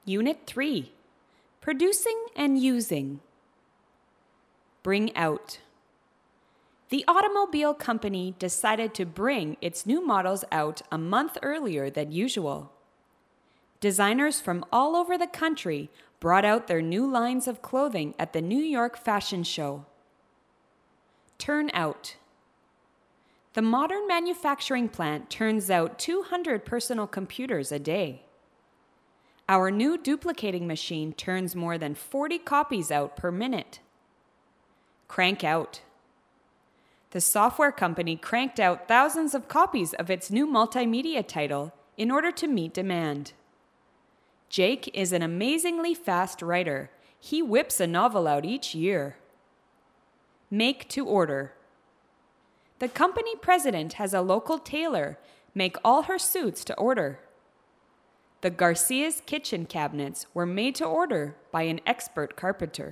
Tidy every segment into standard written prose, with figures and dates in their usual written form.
Unit 3. Producing and using. Bring out. The automobile company decided to bring its new models out a month earlier than usual. Designers from all over the country brought out their new lines of clothing at the New York Fashion Show. Turn out. The modern manufacturing plant turns out 200 personal computers a day. Our new duplicating machine turns more than 40 copies out per minute. Crank out. The software company cranked out thousands of copies of its new multimedia title in order to meet demand. Jake is an amazingly fast writer. He whips a novel out each year. Make to order. The company president has a local tailor make all her suits to order. The Garcia's kitchen cabinets were made to order by an expert carpenter.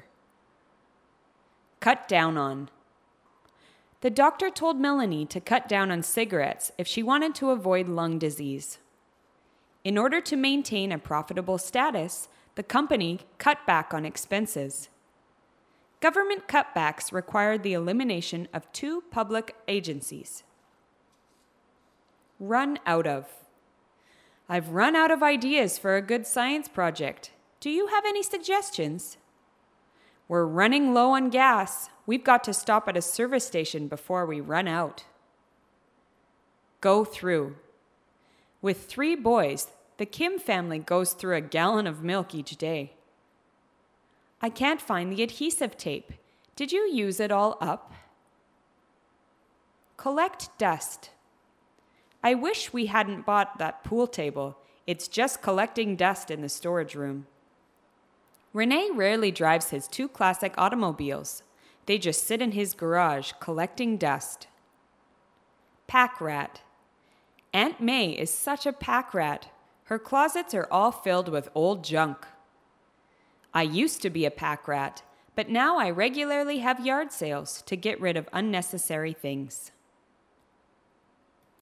Cut down on. The doctor told Melanie to cut down on cigarettes if she wanted to avoid lung disease. In order to maintain a profitable status, the company cut back on expenses. Government cutbacks required the elimination of 2 public agencies. Run out of. I've run out of ideas for a good science project. Do you have any suggestions? We're running low on gas. We've got to stop at a service station before we run out. Go through. With 3 boys, the Kim family goes through a gallon of milk each day. I can't find the adhesive tape. Did you use it all up? Collect dust. I wish we hadn't bought that pool table. It's just collecting dust in the storage room. Rene rarely drives his 2 classic automobiles. They just sit in his garage collecting dust. Pack rat. Aunt May is such a pack rat. Her closets are all filled with old junk. I used to be a pack rat, but now I regularly have yard sales to get rid of unnecessary things.